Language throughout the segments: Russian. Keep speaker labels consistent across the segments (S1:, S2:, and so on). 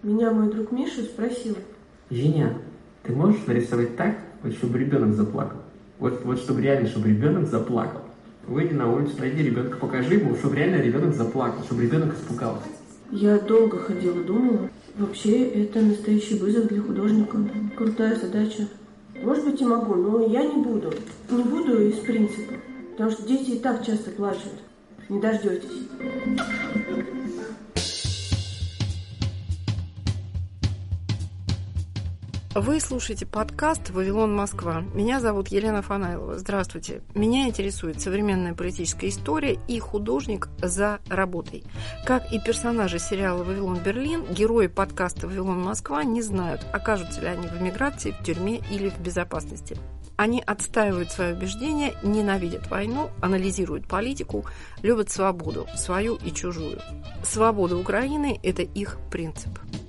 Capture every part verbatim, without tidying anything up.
S1: Меня мой друг Миша спросил:
S2: Женя, ты можешь нарисовать так, вот, чтобы ребенок заплакал? Вот, вот чтобы реально, чтобы ребенок заплакал. Выйди на улицу, найди ребенка, покажи ему, чтобы реально ребенок заплакал, чтобы ребенок испугался.
S1: Я долго ходила, думала. Вообще, это настоящий вызов для художника. Крутая задача. Может быть, и могу, но я не буду. Не буду из принципа. Потому что дети и так часто плачут. Не дождетесь.
S3: Вы слушаете подкаст «Вавилон, Москва». Меня зовут Елена Фанайлова. Здравствуйте. Меня интересует современная политическая история и художник за работой. Как и персонажи сериала «Вавилон, Берлин», герои подкаста «Вавилон, Москва» не знают, окажутся ли они в эмиграции, в тюрьме или в безопасности. Они отстаивают свои убеждения, ненавидят войну, анализируют политику, любят свободу, свою и чужую. Свобода Украины – это их принцип.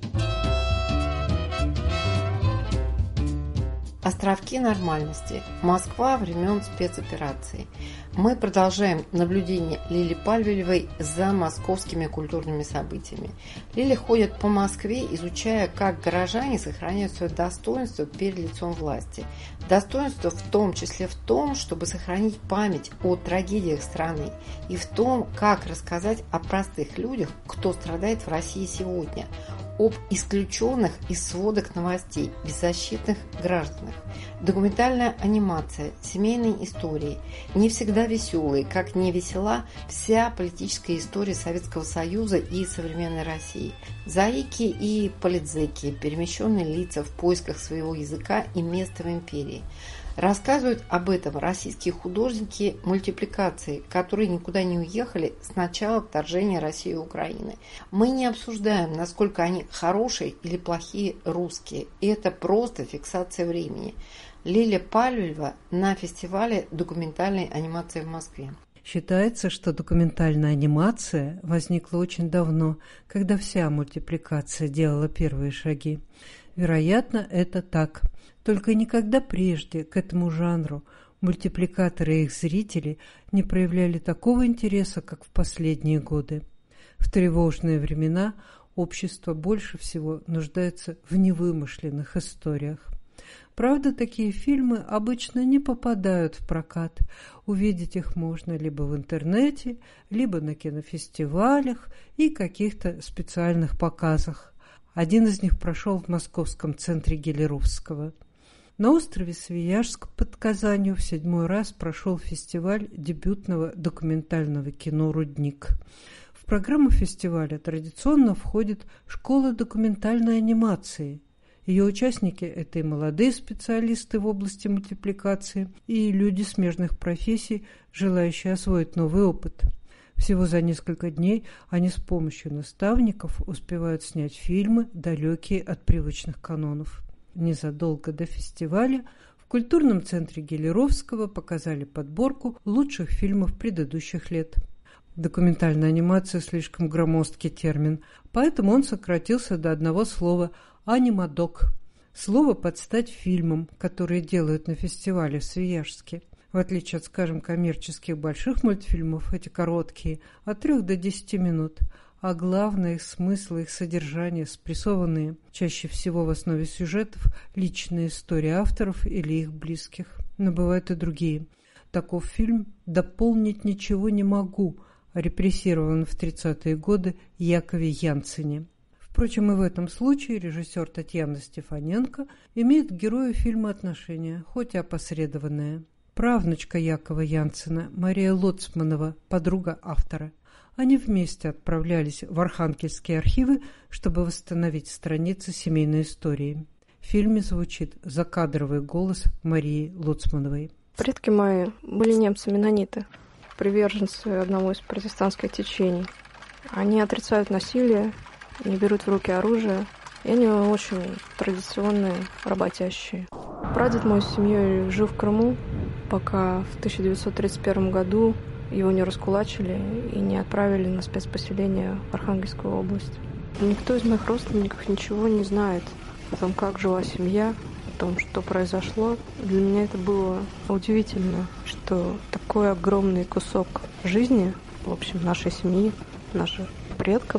S3: Островки нормальности. Москва времен спецоперации. Мы продолжаем наблюдение Лили Пальвелевой за московскими культурными событиями. Лили ходит по Москве, изучая, как горожане сохраняют свое достоинство перед лицом власти. Достоинство в том числе в том, чтобы сохранить память о трагедиях страны и в том, как рассказать о простых людях, кто страдает в России сегодня, об исключенных из сводок новостей, беззащитных гражданах. Документальная анимация, семейные истории, не всегда веселые, как не весела вся политическая история Советского Союза и современной России. Заики и политзеки, перемещенные лица в поисках своего языка и места в империи. Рассказывают об этом российские художники мультипликации, которые никуда не уехали с начала вторжения России и Украины. Мы не обсуждаем, насколько они хорошие или плохие русские. Это просто фиксация времени. Лиля Пальвелева на фестивале документальной анимации в Москве.
S4: Считается, что документальная анимация возникла очень давно, когда вся мультипликация делала первые шаги. Вероятно, это так. Только никогда прежде к этому жанру мультипликаторы и их зрители не проявляли такого интереса, как в последние годы. В тревожные времена общество больше всего нуждается в невымышленных историях. Правда, такие фильмы обычно не попадают в прокат. Увидеть их можно либо в интернете, либо на кинофестивалях и каких-то специальных показах. Один из них прошел в Московском центре Гелеровского. На острове Свияжск под Казанью в седьмой раз прошел фестиваль дебютного документального кино «Рудник». В программу фестиваля традиционно входит школа документальной анимации. Ее участники – это и молодые специалисты в области мультипликации, и люди смежных профессий, желающие освоить новый опыт. Всего за несколько дней они с помощью наставников успевают снять фильмы, далекие от привычных канонов. Незадолго до фестиваля в культурном центре Гелеровского показали подборку лучших фильмов предыдущих лет. Документальная анимация – слишком громоздкий термин, поэтому он сократился до одного слова «анимадок». Слово под стать фильмам, которые делают на фестивале в Свияжске. В отличие от, скажем, коммерческих больших мультфильмов, эти короткие, от трех до десяти минут, а главное, их смысл, их содержание, спрессованные, чаще всего в основе сюжетов, личные истории авторов или их близких. Но бывают и другие. Таков фильм «Дополнить ничего не могу», репрессирован в тридцатые годы Якове Янцене. Впрочем, и в этом случае режиссер Татьяна Стефаненко имеет к герою фильма отношение, хоть и опосредованное. Правнучка Якова Янцена, Мария Лоцманова, подруга автора. Они вместе отправлялись в Архангельские архивы, чтобы восстановить страницы семейной истории. В фильме звучит закадровый голос Марии Лоцмановой.
S5: Предки мои были немцы-меннониты, приверженцы одного из протестантских течений. Они отрицают насилие, не берут в руки оружие, и они очень традиционные, работящие. Прадед мой с семьей жил в Крыму, пока в тысяча девятьсот тридцать первом году его не раскулачили и не отправили на спецпоселение в Архангельскую область. Никто из моих родственников ничего не знает о том, как жила семья, о том, что произошло. Для меня это было удивительно, что такой огромный кусок жизни, в общем, нашей семьи, наших предков,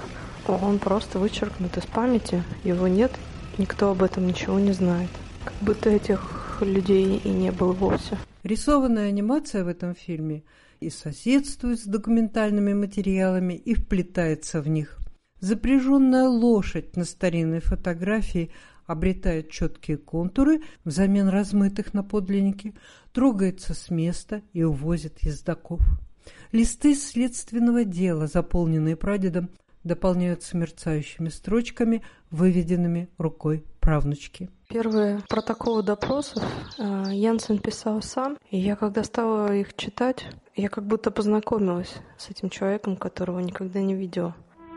S5: Он просто вычеркнут из памяти, его нет, никто об этом ничего не знает. Как будто этих людей и не было вовсе.
S4: Рисованная анимация в этом фильме и соседствует с документальными материалами, и вплетается в них. Запряженная лошадь на старинной фотографии обретает четкие контуры взамен размытых на подлиннике, трогается с места и увозит ездоков. Листы следственного дела, заполненные прадедом, дополняются мерцающими строчками, выведенными рукой правнучки.
S5: Первые протоколы допросов Янсен писал сам, и я, когда стала их читать, я как будто познакомилась с этим человеком, которого никогда не видела.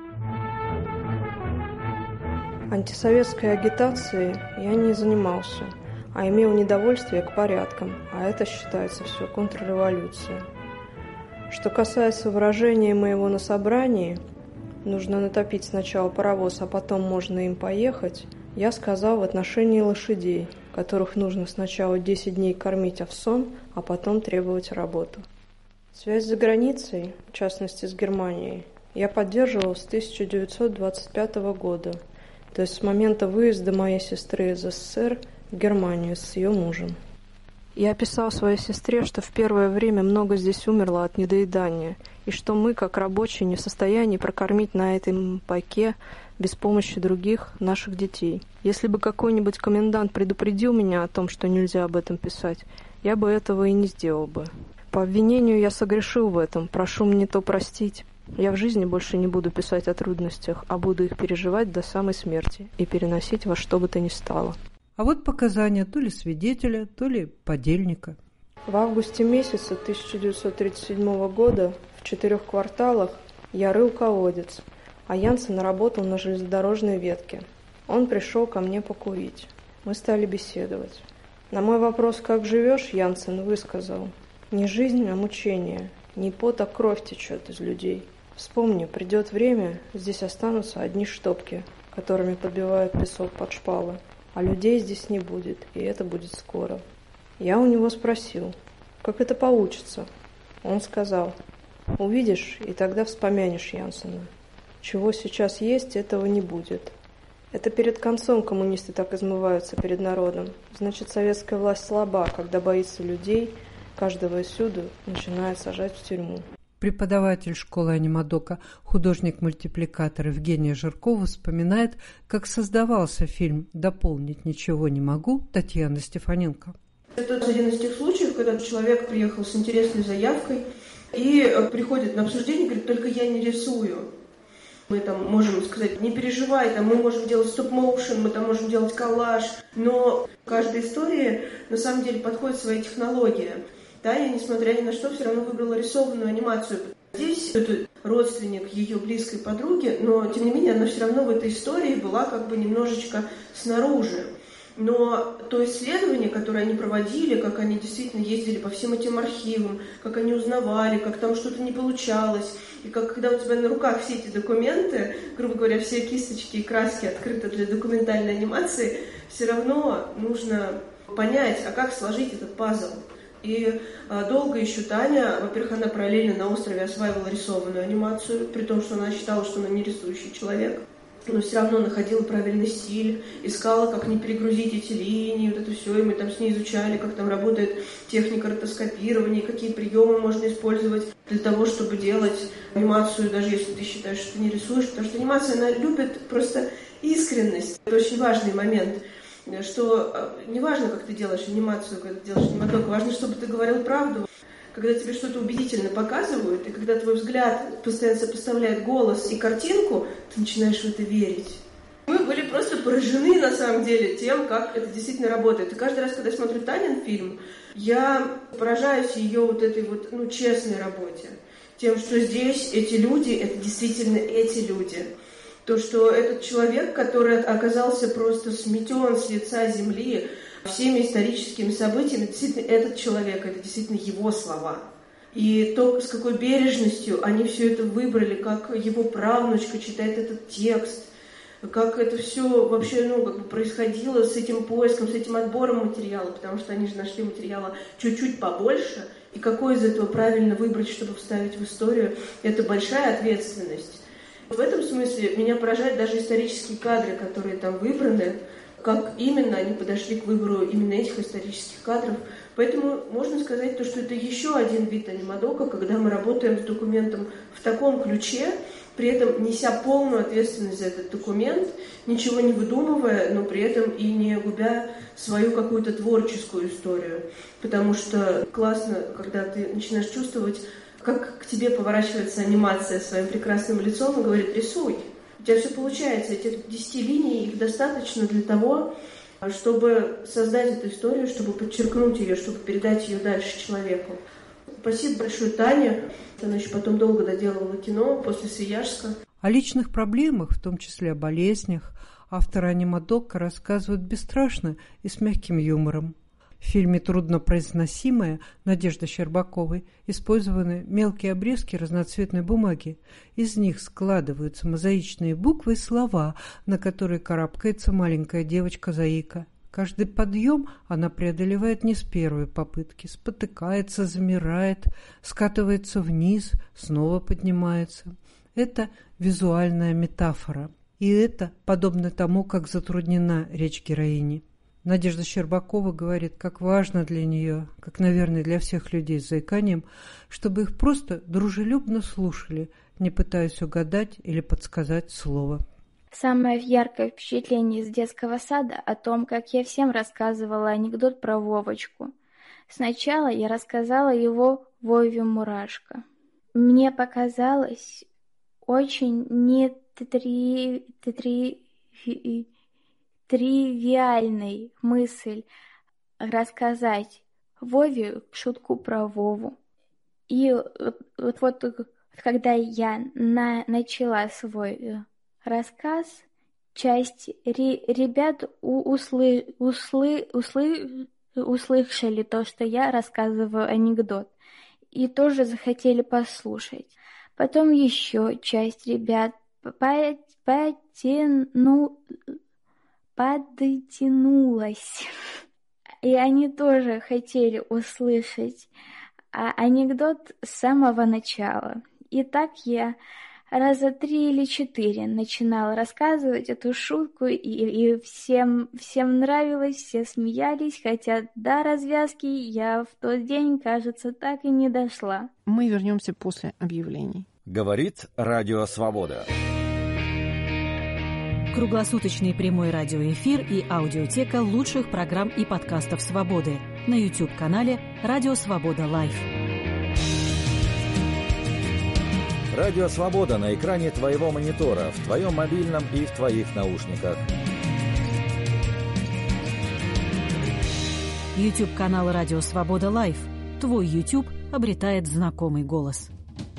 S5: Антисоветской агитацией я не занимался, а имел недовольствие к порядкам, а это считается все контрреволюцией. Что касается выражения моего на собрании, нужно натопить сначала паровоз, а потом можно им поехать, я сказал в отношении лошадей, которых нужно сначала десять дней кормить овсом, а потом требовать работу. Связь за границей, в частности с Германией, я поддерживал с тысяча девятьсот двадцать пятого года, то есть с момента выезда моей сестры из СССР в Германию с ее мужем. Я писал своей сестре, что в первое время много здесь умерло от недоедания, и что мы, как рабочие, не в состоянии прокормить на этом пайке без помощи других наших детей. Если бы какой-нибудь комендант предупредил меня о том, что нельзя об этом писать, я бы этого и не сделал бы. По обвинению я согрешил в этом, прошу мне то простить. Я в жизни больше не буду писать о трудностях, а буду их переживать до самой смерти и переносить во что бы то ни стало.
S4: А вот показания то ли свидетеля, то ли подельника.
S5: В августе месяца тысяча девятьсот тридцать седьмого года в четырех кварталах я рыл колодец, а Янсен работал на железнодорожной ветке. Он пришел ко мне покурить. Мы стали беседовать. На мой вопрос «Как живешь?», Янсен высказал: «Не жизнь, а мучение. Не пот, а кровь течет из людей. Вспомни, придет время, здесь останутся одни штопки, которыми подбивают песок под шпалы. А людей здесь не будет, и это будет скоро». Я у него спросил, как это получится. Он сказал: «Увидишь, и тогда вспомянешь Янсена. Чего сейчас есть, этого не будет». Это перед концом коммунисты так измываются перед народом. Значит, советская власть слаба, когда боится людей, каждого всюду начинает сажать в тюрьму.
S4: Преподаватель школы анимадока, художник-мультипликатор Евгения Жиркова вспоминает, как создавался фильм «Дополнить ничего не могу» Татьяны Стефаненко.
S1: Это один из тех случаев, когда человек приехал с интересной заявкой и приходит на обсуждение и говорит: «Только я не рисую». Мы там можем сказать: «Не переживай, там мы можем делать стоп-моушен, мы там можем делать коллаж». Но в каждой истории на самом деле подходит своя технология. Да, я, несмотря ни на что, все равно выбрала рисованную анимацию. Здесь это родственник ее близкой подруги, но, тем не менее, она все равно в этой истории была как бы немножечко снаружи. Но то исследование, которое они проводили, как они действительно ездили по всем этим архивам, как они узнавали, как там что-то не получалось, и как когда у тебя на руках все эти документы, грубо говоря, все кисточки и краски открыты для документальной анимации, все равно нужно понять, а как сложить этот пазл. И а, долго еще Таня, во-первых, она параллельно на острове осваивала рисованную анимацию, при том, что она считала, что она не рисующий человек, но все равно находила правильный стиль, искала, как не перегрузить эти линии, вот это все, и мы там с ней изучали, как там работает техника ротоскопирования, какие приемы можно использовать для того, чтобы делать анимацию, даже если ты считаешь, что ты не рисуешь, потому что анимация, она любит просто искренность. Это очень важный момент, что не важно, как ты делаешь анимацию, когда ты делаешь аниматок, важно, чтобы ты говорил правду. Когда тебе что-то убедительно показывают, и когда твой взгляд постоянно сопоставляет голос и картинку, ты начинаешь в это верить. Мы были просто поражены, на самом деле, тем, как это действительно работает. И каждый раз, когда я смотрю Танин фильм, я поражаюсь ее вот этой вот, ну, честной работе. Тем, что здесь эти люди, это действительно эти люди. То, что этот человек, который оказался просто сметен с лица земли всеми историческими событиями, действительно этот человек, это действительно его слова. И то, с какой бережностью они все это выбрали, как его правнучка читает этот текст, как это все вообще, ну, как бы происходило с этим поиском, с этим отбором материала, потому что они же нашли материала чуть-чуть побольше, и какой из этого правильно выбрать, чтобы вставить в историю, это большая ответственность. В этом смысле меня поражают даже исторические кадры, которые там выбраны, как именно они подошли к выбору именно этих исторических кадров. Поэтому можно сказать, то, что это еще один вид анимадока, когда мы работаем с документом в таком ключе, при этом неся полную ответственность за этот документ, ничего не выдумывая, но при этом и не губя свою какую-то творческую историю. Потому что классно, когда ты начинаешь чувствовать, как к тебе поворачивается анимация своим прекрасным лицом и говорит: рисуй. У тебя все получается. Этих десяти линий, их достаточно для того, чтобы создать эту историю, чтобы подчеркнуть ее, чтобы передать ее дальше человеку. Спасибо большое Тане. Она еще потом долго доделывала кино после Свияжска.
S4: О личных проблемах, в том числе о болезнях, авторы анимадока рассказывают бесстрашно и с мягким юмором. В фильме «Труднопроизносимое» Надежды Щербаковой использованы мелкие обрезки разноцветной бумаги. Из них складываются мозаичные буквы и слова, на которые карабкается маленькая девочка-заика. Каждый подъем она преодолевает не с первой попытки, спотыкается, замирает, скатывается вниз, снова поднимается. Это визуальная метафора. И это подобно тому, как затруднена речь героини. Надежда Щербакова говорит, как важно для нее, как, наверное, для всех людей с заиканием, чтобы их просто дружелюбно слушали, не пытаясь угадать или подсказать слово.
S6: Самое яркое впечатление из детского сада о том, как я всем рассказывала анекдот про Вовочку. Сначала я рассказала его Вове Мурашко. Мне показалось очень не три... три... тривиальной мысль рассказать Вове шутку про Вову. И вот, вот когда я на, начала свой рассказ, часть ре, ребят у, услы, услы, услы, услышали то, что я рассказываю анекдот, и тоже захотели послушать. Потом еще часть ребят потяну... подтянулась, и они тоже хотели услышать анекдот с самого начала. И так я раза три или четыре начинала рассказывать эту шутку, и, и всем, всем нравилось, все смеялись, хотя до развязки я в тот день, кажется, так и не дошла.
S3: Мы вернемся после объявлений.
S7: Говорит Радио Свобода.
S8: Круглосуточный прямой радиоэфир и аудиотека лучших программ и подкастов «Свободы» на YouTube-канале «Радио Свобода Лайв».
S7: Радио Свобода на экране твоего монитора, в твоем мобильном и в твоих наушниках.
S8: YouTube-канал «Радио Свобода Лайв». Твой YouTube обретает знакомый голос.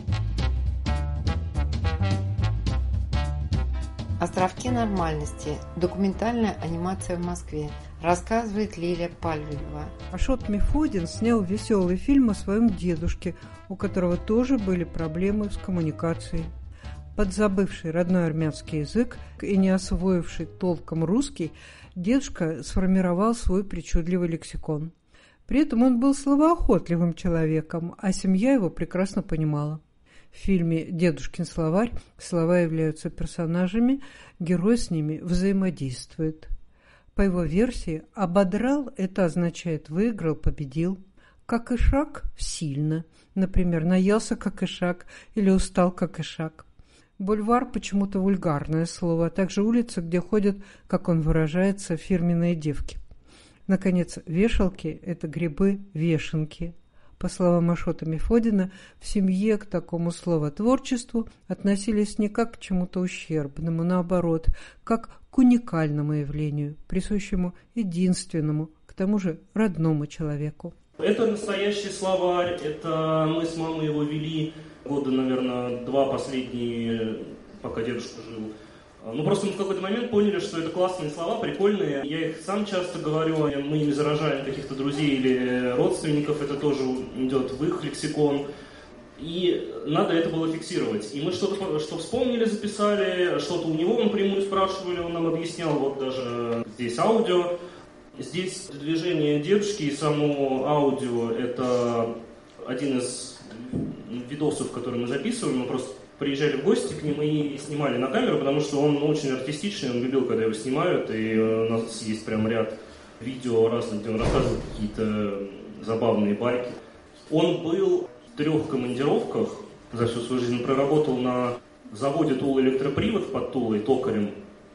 S3: Островки нормальности. Документальная анимация в Москве. Рассказывает Лилия Пальвелева.
S4: Ашот Мефодин снял веселый фильм о своем дедушке, у которого тоже были проблемы с коммуникацией. Подзабывший родной армянский язык и не освоивший толком русский, дедушка сформировал свой причудливый лексикон. При этом он был словоохотливым человеком, а семья его прекрасно понимала. В фильме «Дедушкин словарь» слова являются персонажами, герой с ними взаимодействует. По его версии, «ободрал» – это означает «выиграл», «победил». «Как ишак» – «сильно». Например, «наелся как ишак» или «устал как ишак». Бульвар – почему-то вульгарное слово, а также улица, где ходят, как он выражается, фирменные девки. Наконец, вешалки – это грибы-вешенки. По словам Ашота Мефодина, в семье к такому словотворчеству относились не как к чему-то ущербному, наоборот, как к уникальному явлению, присущему единственному, к тому же родному человеку.
S9: Это настоящий словарь, это мы с мамой его вели года, наверное, два последние, пока дедушка жил. Ну, просто мы в какой-то момент поняли, что это классные слова, прикольные. Я их сам часто говорю, мы ими заражаем каких-то друзей или родственников, это тоже идет в их лексикон. И надо это было фиксировать. И мы что-то что вспомнили, записали, что-то у него напрямую спрашивали, он нам объяснял, вот даже здесь аудио. Здесь движение дедушки и само аудио – это один из видосов, который мы записываем, мы просто приезжали в гости к ним и снимали на камеру, потому что он очень артистичный, он любил, когда его снимают, и у нас есть прям ряд видео разных, где он рассказывает какие-то забавные байки. Он был в трех командировках за всю свою жизнь, проработал на заводе Тула электропривод под Тулой, токарем,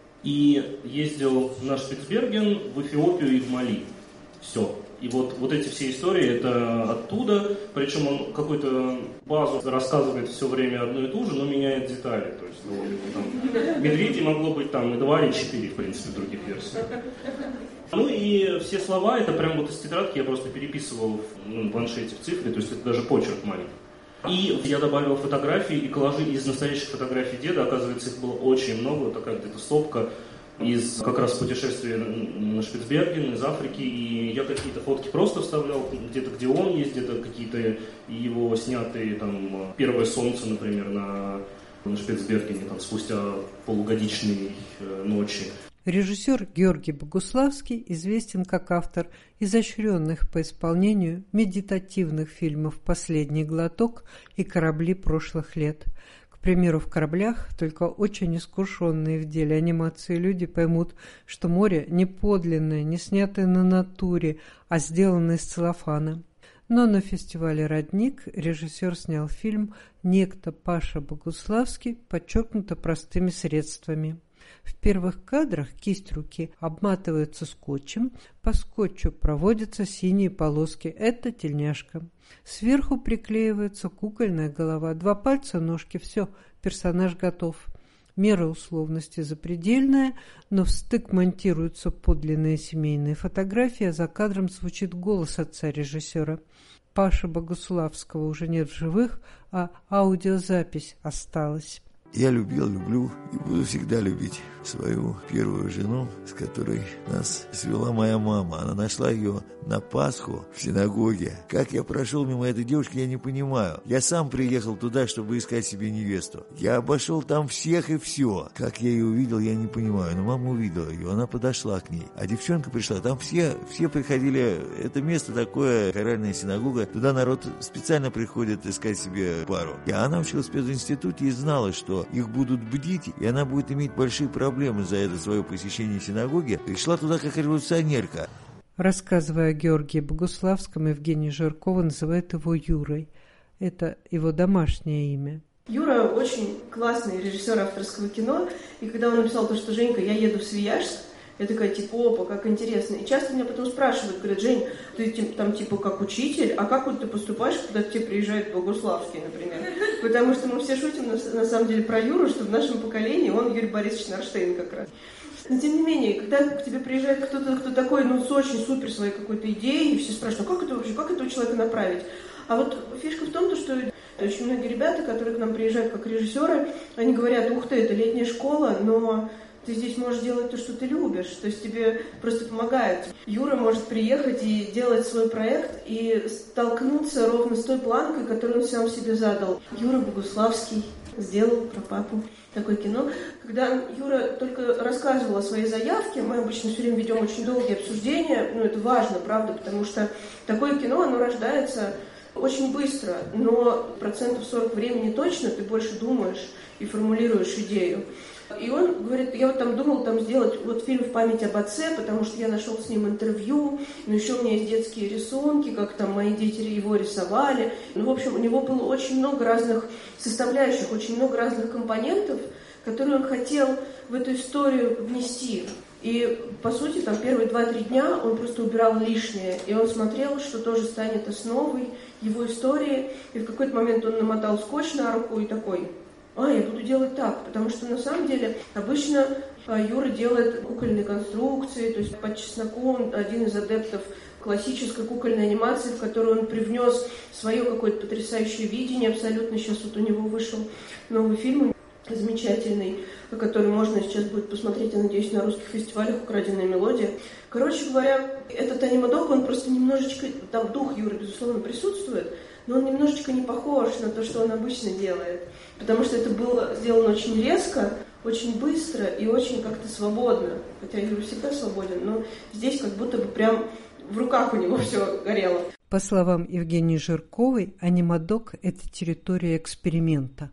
S9: и ездил на Шпицберген, в Эфиопию и в Мали. Все. И вот, вот эти все истории, это оттуда, причем он какую-то базу рассказывает все время одну и ту же, но меняет детали. То есть, ну, там, медведей могло быть там и два, и четыре, в принципе, в других версиях. Ну и все слова, это прям вот из тетрадки я просто переписывал в, ну, в планшете в цифре, то есть это даже почерк маленький. И я добавил фотографии и коллажи из настоящих фотографий деда, оказывается, их было очень много, такая где-то стопка из как раз путешествия на Шпицберген, из Африки, и я какие-то фотки просто вставлял, где-то где он есть, где-то какие-то его снятые, там, первое солнце, например, на, на Шпицбергене, там, спустя полугодичные ночи.
S4: Режиссер Георгий Богуславский известен как автор изощренных по исполнению медитативных фильмов «Последний глоток» и «Корабли прошлых лет». К примеру, в «Кораблях» только очень искушенные в деле анимации люди поймут, что море не подлинное, не снятое на натуре, а сделанное из целлофана. Но на фестивале «Родник» режиссер снял фильм «Некто Паша Богуславский» подчеркнуто простыми средствами. В первых кадрах кисть руки обматывается скотчем, по скотчу проводятся синие полоски. Это тельняшка. Сверху приклеивается кукольная голова, два пальца, ножки, все, персонаж готов. Мера условности запредельная, но в стык монтируются подлинные семейные фотографии, а за кадром звучит голос отца режиссера. Паши Богуславского уже нет в живых, а аудиозапись осталась.
S10: Я любил, люблю и буду всегда любить свою первую жену, с которой нас свела моя мама. Она нашла ее на Пасху в синагоге. Как я прошел мимо этой девушки, я не понимаю. Я сам приехал туда, чтобы искать себе невесту. Я обошел там всех и все. Как я ее увидел, я не понимаю. Но мама увидела ее, она подошла к ней. А девчонка пришла, там все, все приходили. Это место такое, хоральная синагога. Туда народ специально приходит искать себе пару. И она училась в пединституте и знала, что их будут бдить, и она будет иметь большие проблемы за это свое посещение синагоги. Пришла туда как революционерка.
S4: Рассказывая о Георгии Богуславском, Евгения Жиркова называет его Юрой. Это его домашнее имя.
S1: Юра очень классный режиссер авторского кино, и когда он написал то, что «Женька, я еду в Свияжск», я такая, типа, опа, как интересно. И часто меня потом спрашивают, говорят: Жень, ты там, типа, как учитель, а как вот ты поступаешь, когда к тебе приезжает Богуславский, например? Потому что мы все шутим, на, на самом деле, про Юру, что в нашем поколении он Юрий Борисович Нарштейн как раз. Но, тем не менее, когда к тебе приезжает кто-то, кто такой, ну, с очень супер своей какой-то идеей, и все спрашивают: ну, как это вообще, как этого человека направить? А вот фишка в том, что очень многие ребята, которые к нам приезжают как режиссеры, они говорят: ух ты, это летняя школа, но ты здесь можешь делать то, что ты любишь, то есть тебе просто помогают. Юра может приехать и делать свой проект и столкнуться ровно с той планкой, которую он сам себе задал. Юра Богуславский сделал про папу такое кино. Когда Юра только рассказывал о своей заявке, мы обычно все время ведем очень долгие обсуждения, ну это важно, правда, потому что такое кино, оно рождается очень быстро, но процентов сорок времени точно ты больше думаешь и формулируешь идею. И он говорит: я вот там думал там сделать вот фильм в память об отце, потому что я нашел с ним интервью, но еще у меня есть детские рисунки, как там мои дети его рисовали. Ну, в общем, у него было очень много разных составляющих, очень много разных компонентов, которые он хотел в эту историю внести. И, по сути, там первые два-три дня он просто убирал лишнее, и он смотрел, что тоже станет основой его истории. И в какой-то момент он намотал скотч на руку и такой: а, я буду делать так, потому что на самом деле обычно Юра делает кукольные конструкции, то есть под чесноку он один из адептов классической кукольной анимации, в которую он привнес свое какое-то потрясающее видение абсолютно. Сейчас вот у него вышел новый фильм замечательный, который можно сейчас будет посмотреть, я надеюсь, на русских фестивалях, «Украденная мелодия». Короче говоря, этот анимадок, он просто немножечко, там дух Юры, безусловно, присутствует, но он немножечко не похож на то, что он обычно делает. Потому что это было сделано очень резко, очень быстро и очень как-то свободно. Хотя Юра всегда свободен, но здесь как будто бы прям в руках у него все горело.
S4: По словам Евгении Жирковой, анимадок – это территория эксперимента.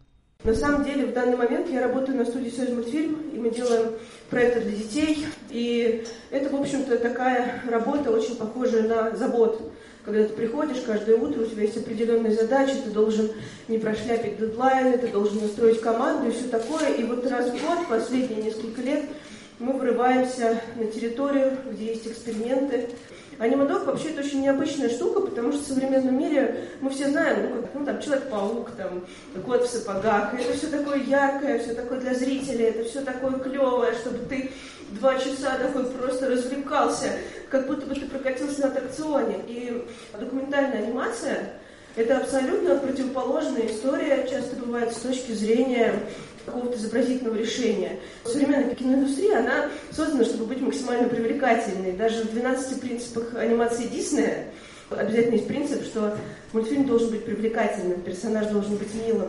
S1: На самом деле, в данный момент я работаю на студии «Союзмультфильм», и мы делаем проекты для детей. И это, в общем-то, такая работа, очень похожая на заботу. Когда ты приходишь каждое утро, у тебя есть определенные задачи, ты должен не прошляпить дедлайны, ты должен настроить команду и все такое. И вот раз в год, последние несколько лет, мы врываемся на территорию, где есть эксперименты. Анимадок вообще это очень необычная штука, потому что в современном мире мы все знаем, ну, как, ну там Человек-паук, там, Кот в сапогах. Это все такое яркое, все такое для зрителей, это все такое клевое, чтобы ты два часа такой просто развлекался, как будто бы ты прокатился на аттракционе. И документальная анимация – это абсолютно противоположная история, часто бывает с точки зрения какого-то изобразительного решения. Современная киноиндустрия, она создана, чтобы быть максимально привлекательной. Даже в двенадцати принципах анимации Диснея обязательно есть принцип, что мультфильм должен быть привлекательным, персонаж должен быть милым.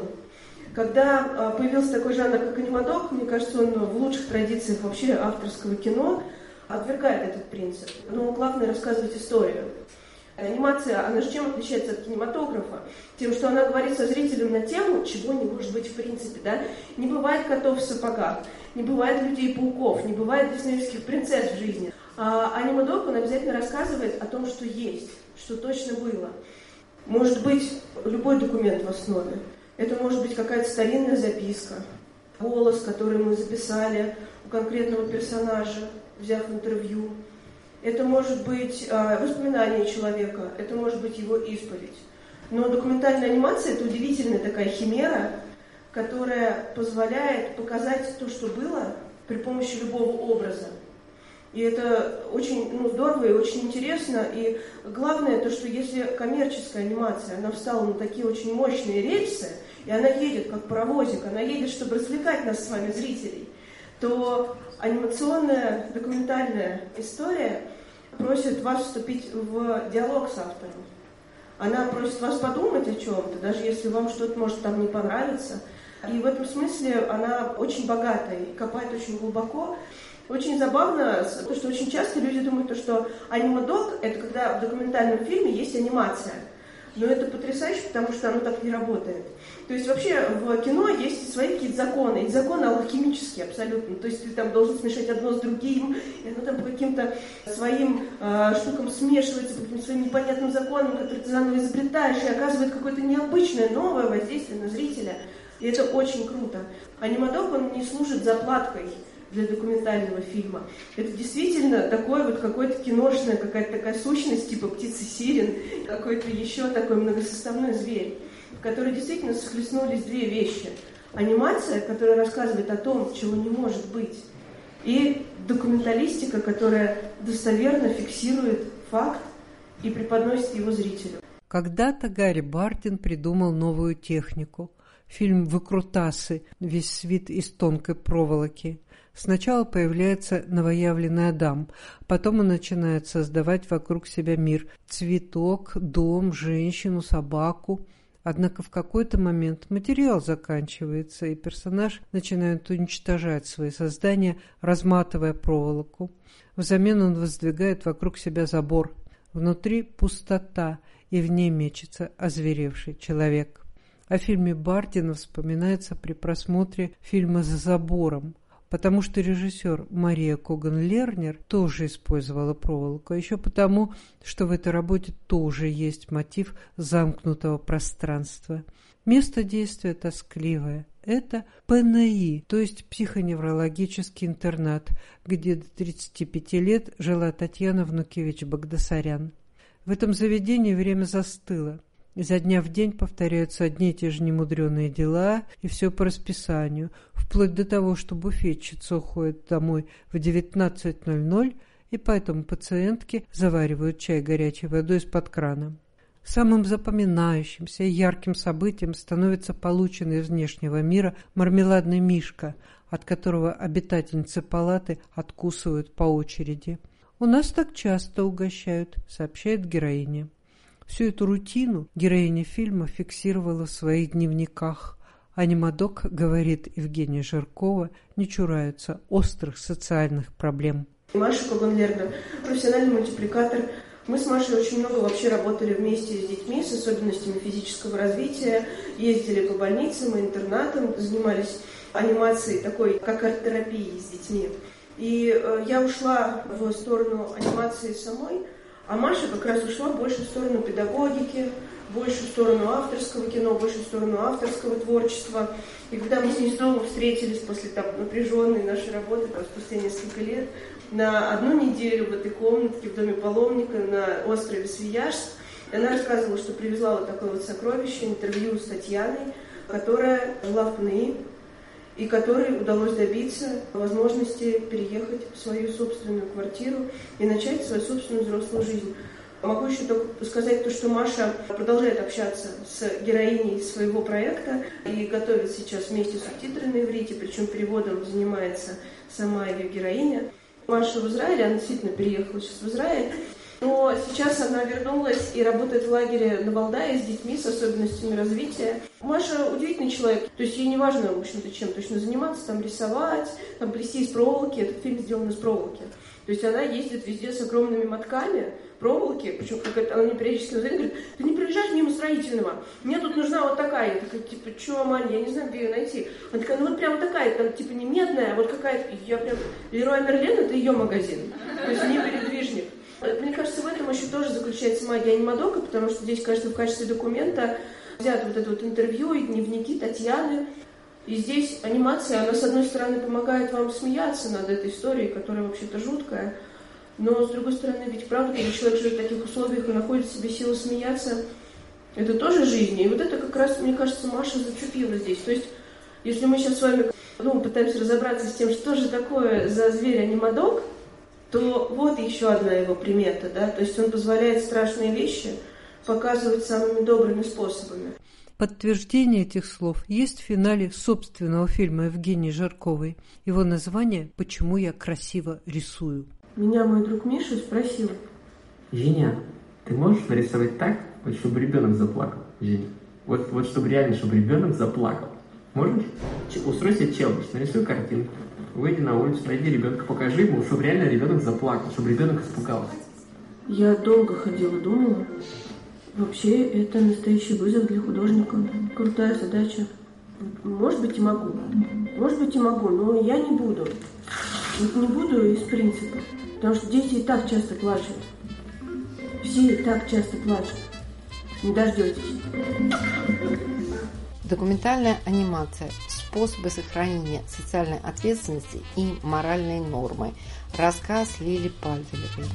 S1: Когда появился такой жанр, как анимадок, мне кажется, он в лучших традициях вообще авторского кино отвергает этот принцип. Но главное рассказывать историю. Анимация, она же чем отличается от кинематографа? Тем, что она говорит со зрителем на тему, чего не может быть в принципе, да? Не бывает котов в сапогах, не бывает людей-пауков, не бывает диснеевских принцесс в жизни. А анимадок, он обязательно рассказывает о том, что есть, что точно было. Может быть любой документ в основе. Это может быть какая-то старинная записка, голос, который мы записали у конкретного персонажа, взяв интервью. Это может быть э, воспоминание человека, это может быть его исповедь. Но документальная анимация – это удивительная такая химера, которая позволяет показать то, что было, при помощи любого образа. И это очень ну, здорово и очень интересно. И главное то, что если коммерческая анимация, она встала на такие очень мощные рельсы, и она едет как паровозик, она едет, чтобы развлекать нас с вами, зрителей, то анимационная документальная история просит вас вступить в диалог с автором. Она просит вас подумать о чем-то, даже если вам что-то может там не понравиться. И в этом смысле она очень богатая и копает очень глубоко. Очень забавно, то, что очень часто люди думают, что анимадок – это когда в документальном фильме есть анимация. Но это потрясающе, потому что оно так не работает. То есть вообще в кино есть свои какие-то законы. Эти законы алхимические абсолютно. То есть ты там должен смешать одно с другим, и оно там по каким-то своим э, штукам смешивается, по каким-то своим непонятным законам, которые ты заново изобретаешь, и оказывает какое-то необычное, новое воздействие на зрителя. И это очень круто. Анимадок, он не служит заплаткой для документального фильма. Это действительно такой вот какой-то киношная какая-то такая сущность, типа птицы сирен, какой-то еще такой многосоставной зверь, в которой действительно схлестнулись две вещи. Анимация, которая рассказывает о том, чего не может быть, и документалистика, которая достоверно фиксирует факт и преподносит его зрителю.
S4: Когда-то Гарри Бардин придумал новую технику. Фильм «Выкрутасы», весь свит из тонкой проволоки. Сначала появляется новоявленный Адам, потом он начинает создавать вокруг себя мир. Цветок, дом, женщину, собаку. Однако в какой-то момент материал заканчивается, и персонаж начинает уничтожать свои создания, разматывая проволоку. Взамен он воздвигает вокруг себя забор. Внутри пустота, и в ней мечется озверевший человек. О фильме Бардина вспоминается при просмотре фильма «За забором», потому что режиссер Мария Коган-Лернер тоже использовала проволоку, а еще потому, что в этой работе тоже есть мотив замкнутого пространства. Место действия тоскливое. Это ПНИ, то есть психоневрологический интернат, где до тридцати пяти лет жила Татьяна Внукевич-Багдасарян. В этом заведении время застыло. Изо дня в день повторяются одни и те же немудреные дела, и все по расписанию, вплоть до того, что буфетчица уходит домой в девятнадцать ноль ноль, и поэтому пациентки заваривают чай горячей водой из-под крана. Самым запоминающимся и ярким событием становится полученный из внешнего мира мармеладный мишка, от которого обитательницы палаты откусывают по очереди. «У нас так часто угощают», — сообщает героиня. Всю эту рутину героиня фильма фиксировала в своих дневниках. Анимадок, говорит Евгения Жиркова, не чураются острых социальных проблем.
S1: Маша Коган-Лернер, профессиональный мультипликатор, Мы с Машей очень много вообще работали вместе с детьми с особенностями физического развития, ездили по больницам и интернатам, занимались анимацией такой, как арт-терапией с детьми. И э, я ушла в сторону анимации самой, а Маша как раз ушла больше в сторону педагогики, больше в сторону авторского кино, больше в сторону авторского творчества. И когда мы с ней снова встретились после там, напряженной нашей работы, там, спустя несколько лет, на одну неделю в этой комнатке в доме паломника на острове Свияжск, она рассказывала, что привезла вот такое вот сокровище, интервью с Татьяной, которая жила в ПНИ, и которой удалось добиться возможности переехать в свою собственную квартиру и начать свою собственную взрослую жизнь. Могу еще только сказать то, что Маша продолжает общаться с героиней своего проекта и готовит сейчас вместе субтитры на иврите, причем переводом занимается сама ее героиня. Маша в Израиле, она действительно переехала сейчас в Израиль, но сейчас она вернулась и работает в лагере на Валдае с детьми с особенностями развития. Маша удивительный человек, то есть ей не важно, в общем-то, чем точно заниматься, там рисовать, там плести из проволоки, этот фильм сделан из проволоки. То есть она ездит везде с огромными мотками проволоки, причем как она мне периодически называет, говорит: ты не проезжаешь мимо строительного, мне тут нужна вот такая. Я такая, типа, что, Маня, я не знаю, где ее найти. Она такая, ну вот прям такая, там типа не медная, а вот какая-то. Я прям, Леруа Мерлен, это ее магазин, то есть не передвижник. Мне кажется, в этом еще тоже заключается магия анимадока, потому что здесь, кажется, в качестве документа взято вот это вот интервью и дневники Татьяны. И здесь анимация, она, с одной стороны, помогает вам смеяться над этой историей, которая вообще-то жуткая, но, с другой стороны, ведь правда, когда человек живет в таких условиях и находит в себе силы смеяться, это тоже жизнь. И вот это как раз, мне кажется, Маша зацепила здесь. То есть, если мы сейчас с вами ну, пытаемся разобраться с тем, что же такое за зверь-анимадок, то вот еще одна его примета, да, то есть он позволяет страшные вещи показывать самыми добрыми способами.
S4: Подтверждение этих слов есть в финале собственного фильма Евгении Жарковой. Его название «Почему я красиво рисую».
S1: Меня мой друг Миша спросил:
S2: Женя, ты можешь нарисовать так, вот, чтобы ребенок заплакал? Женя, вот, вот чтобы реально, чтобы ребенок заплакал. Можешь? Устрой себе челлендж, нарисуй картинку, выйди на улицу, найди ребенка, покажи ему, чтобы реально ребенок заплакал, чтобы ребенок испугался.
S1: Я долго ходила, думала. Вообще, это настоящий вызов для художника. Крутая задача. Может быть, и могу. Может быть, и могу, но я не буду. Вот не буду из принципа. Потому что дети и так часто плачут. Все и так часто плачут. Не дождетесь.
S3: Документальная анимация. Способы сохранения социальной ответственности и моральной нормы. Рассказ Лили Пальвелевой.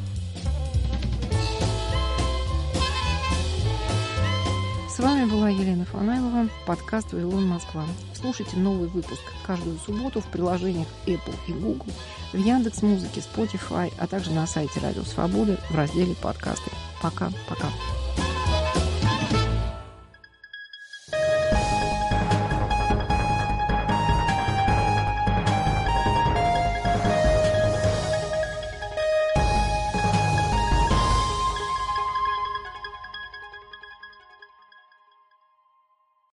S3: С вами была Елена Фанайлова, подкаст «Вавилон, Москва». Слушайте новый выпуск каждую субботу в приложениях Apple и Google, в Яндекс.Музыке, Spotify, а также на сайте Радио Свободы в разделе «Подкасты». Пока-пока.